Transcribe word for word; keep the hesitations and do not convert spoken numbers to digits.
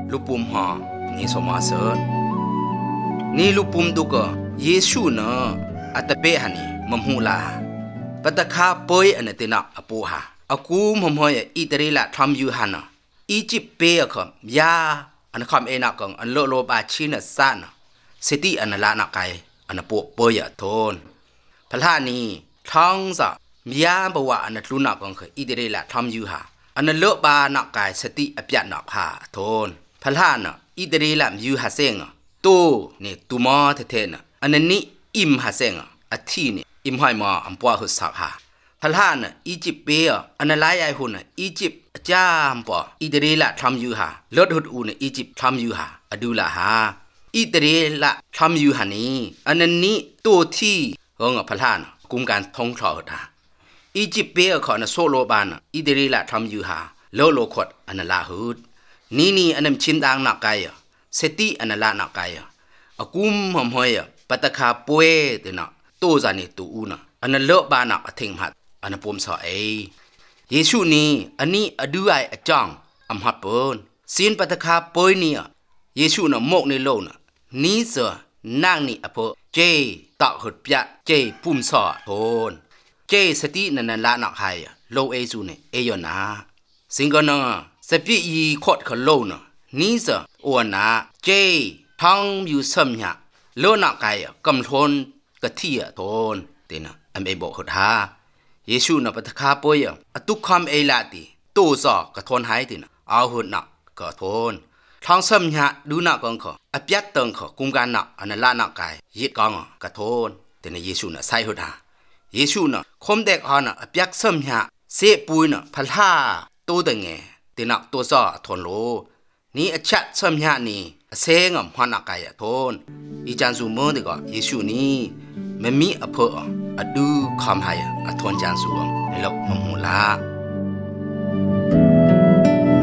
ลูกปุ่มหอนี่สมาเสดนี่ลูกปุ่มตุกเยซูเนออัตเปหันีมัมฮูลาปตะคาปอยอันเตนักอปูหาอากูมหมอยอิตาลีละทำยูฮันอียิปต์เปย์คำยาอันคำเอนักกังอันโลโลบาชินซานเสติอันละนักไกอันปวกปอยทนพลานีท้องสะยาบวะอันลุนักกังอิตาลีละทำยูฮาอันโลบานักไกสติอภิญนักหาทนพลานะอิตาลีละยูฮาเซงตู้นี่ตุมอเทเทนอันนี้อิมฮาเซงอาทีนี่อิมหอยมาอันปวหุสักหาพลานอียิปต์เปียอันลายไอหุ่นอียิปต์จ้ามปออิตาลีละทำยูฮาลดหุดอูนอียิปต์ทำยูฮาอดูละฮาอิตาลีละทำยูฮานี้อันนี้ตัวที่งงพลานกุมการท่องทอดาอียิปต์เปียขอนโซโลบานอิตาลีละทำยูฮาโลโลขดอันลาหุดนี่นี่อันนั้นชินดางนักไกเสติอันละนักไกอากุมหอมหอยปตะคาป่วยเตนะตัวจานี่ตัวอูนะอันนั้นเลบานักทิ้งหัดอันนั้นผมสอเอเยซูนี่อันนี้อดูไออจังอัมฮับเปิลสินปตะคาป่วยนี่เยซูน่ะมกในโลกน่ะนี่เสนางนี่อภเจตะหดปะเจปุ่มสอโทนเจสตินันนันละนักไฮโลเอซูนี่เอยนาสิงก็นะสปิอีขดขโลน่ะนี่เสอวนาเจทั้งอยู่ซ้ำหะโลนักไกกำทนกะที่อ่ะทนเตนะอเมบอกหดหาเยซูน่ะปะทะคาป่วยอตุคำเอลาติตู้ซอกะทนหายตินะเอาหุดนักกะทนทั้งซ้ำหะดูนักกังขออเปียดตังขอกุมกันนักอันละนักไกยิดกังกะทนเตนะเยซูน่ะใส่หดหาเยซูน่ะคมเด็กหาน่ะอเปียกซ้ำหะเสปุยน่ะพะลาตู้ตังเงเตนะตัวซอทนโลนี่อชัดซ้ำหะนี่เสงอมหันนักไกอะทนอีจันซูเมืองดีกว่าเยซูนี่ไม่มีอภะอดูคำให้อทนจันสูงในโลกมมุลา